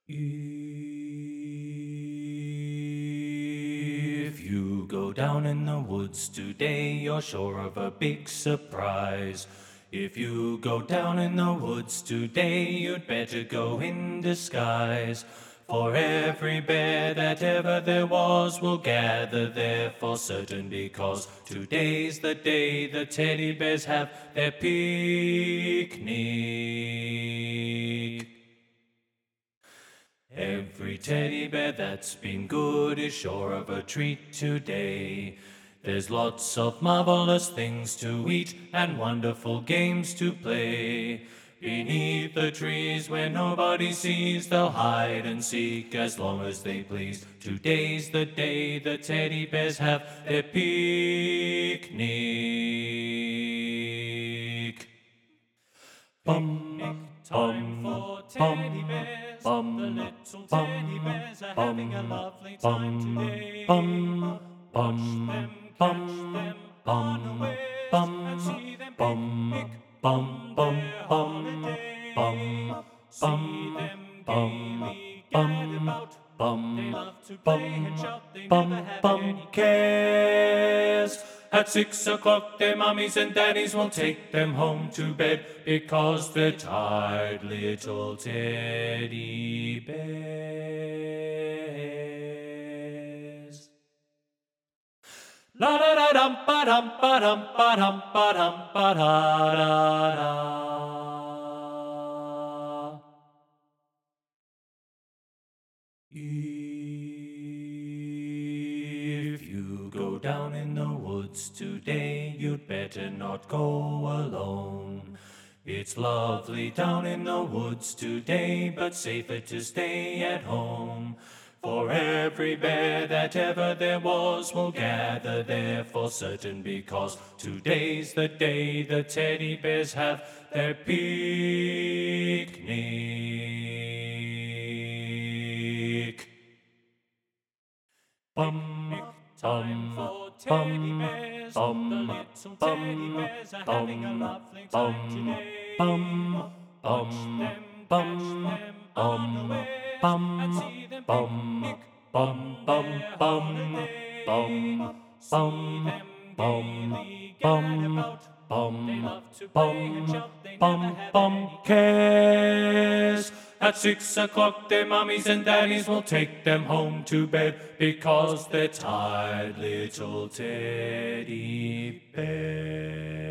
If you go down in the woods today, you're sure of a big surprise. If you go down in the woods today, you'd better go in disguise. For every bear that ever there was will gather there for certain, because today's the day the teddy bears have their picnic. Every teddy bear that's been good is sure of a treat today. There's lots of marvelous things to eat and wonderful games to play. Beneath the trees where nobody sees, they'll hide and seek as long as they please. Today's the day the teddy bears have their picnic. Picnic time for teddy bears. The little teddy bears are having a lovely time today. Watch them, catch them, unawares, and see them picnic on their holiday. See them gaily gad about. They love to play and shout. They never have any cares. At 6 o'clock their mummies and daddies will take them home to bed, because they're tired little teddy bears. La da da dum ba dum ba dum ba dum ba dum ba da da da. If you go down in the woods today, you'd better not go alone. It's lovely down in the woods today, but safer to stay at home. For every bear that ever there was will gather there for certain, because today's the day the teddy bears have their picnic. Picnic time for teddy bears. The little teddy bears are having a lovely time today. Watch them, catch them, unawares, and see them picnic on their holiday. See them gaily gad about. They love to play and shout. They never have any cares. At 6 o'clock their mummies and daddies will take them home to bed, because they're tired little teddy bears.